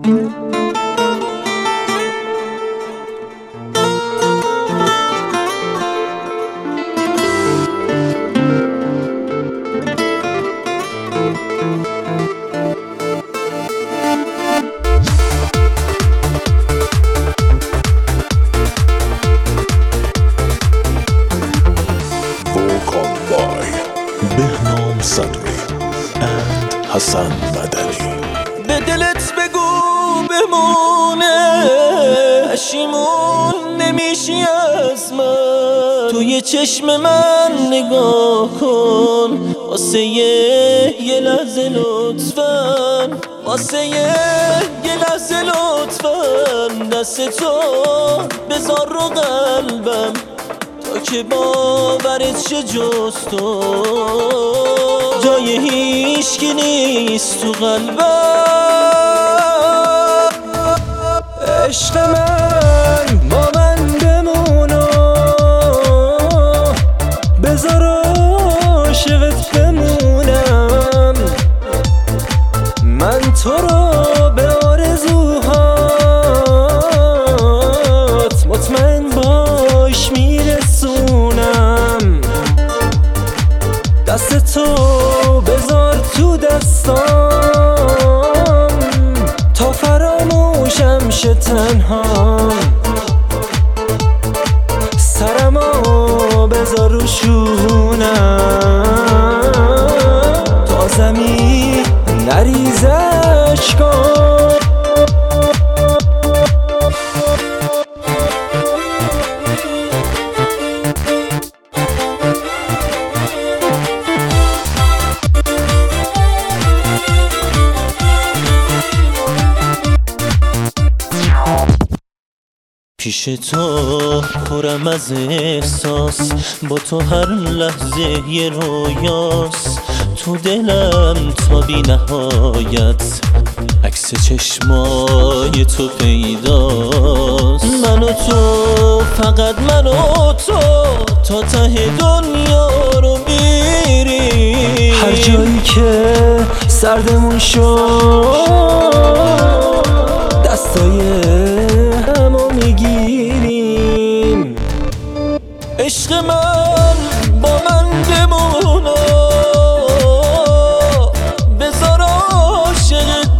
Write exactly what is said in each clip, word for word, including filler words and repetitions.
بهنام صدری and حسن مدنی. به دلت بگو بمونه، پشیمون نمیشی از من. توی چشم من نگاه کن، واسه یه لحظه لطفاً، واسه یه لحظه لطفاً دست تو بذار رو قلبم تا که باورت شه جز تو جای هیچکی نیست تو قلبم. عشق من با من بمونو، بذار عاشقت بمونم. من تو رو به آرزوهات مطمئن باش میرسونم. دست تو بذار تو دستام تا فراموشم شه تنهام. سرمو بذار رو شونم تا زمین نریزه اشکام. پیش تو پرم از احساس، با تو هر لحظه یه رویاست. تو دلم تا بی نهایت عکس چشمای تو پیداست. من و تو، فقط من و تو، تا ته دنیا رو میریم. هر جایی که سردمون شد دستای همو میگیریم. عشق من با من بمونه، بذار عاشقت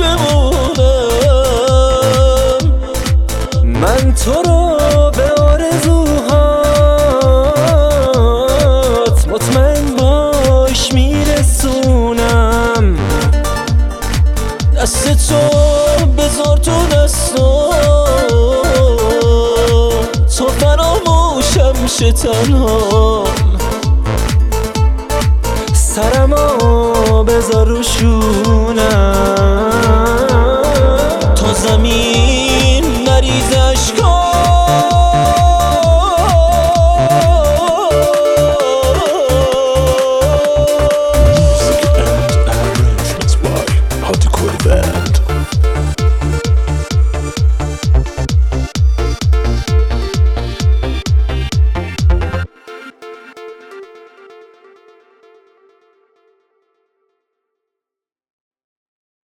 بمونم. من تو رو به آرزوهات مطمئن باش میرسونم. دست تو بذار تو دستم تا فراموشم شه تنهام. سرمو بذار رو شونم تا زمین نریزه